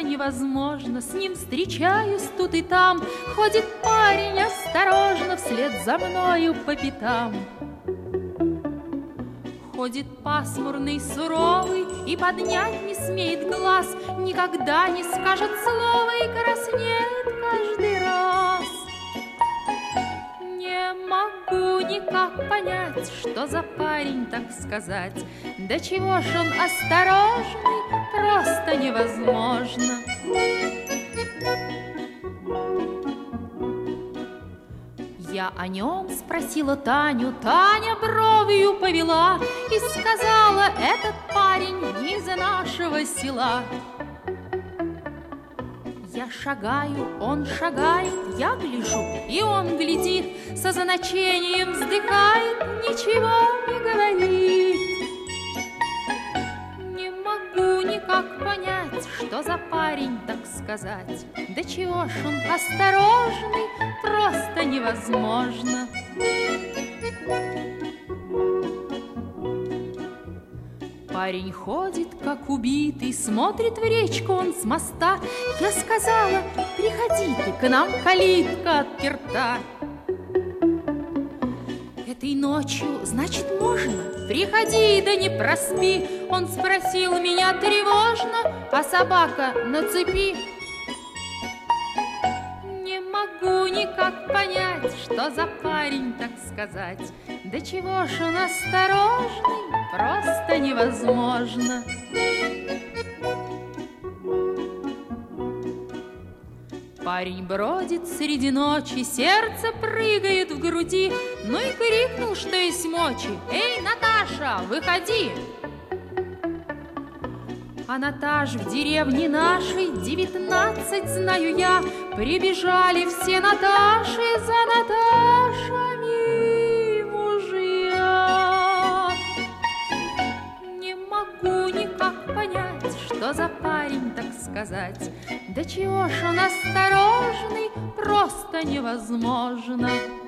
невозможно. С ним встречаюсь тут и там, ходит парень осторожно вслед за мною по пятам. Ходит пасмурный, суровый и поднять не смеет глаз, никогда не скажет слова и краснеет каждый раз. Не могу никак понять, что за парень, так сказать. Да чего ж он осторожный, просто невозможно. Я о нем спросила Таню, Таня бровью повела и сказала: этот парень не из нашего села. Я шагаю, он шагает, я гляжу, и он глядит, со значением вздыхает, ничего не говорит. Не могу никак понять, что за парень, так сказать. Да чего ж он осторожный, просто невозможно. Парень ходит, как убитый, смотрит в речку он с моста. Я сказала: приходите, к нам калитка отперта. Этой ночью, значит, можно? Приходи, да не проспи. Он спросил меня тревожно: а собака на цепи? Не могу никак понять, что за парень, так сказать. Да чего ж он осторожный, просто невозможно. Парень бродит среди ночи, сердце прыгает в груди, ну и крикнул, что есть мочи: эй, Наташа, выходи! А Наташ в деревне нашей 19, знаю я. Прибежали все Наташи за Наташами мужья. Не могу никак понять, что за парень, так сказать. Да чего ж он осторожный, просто невозможно.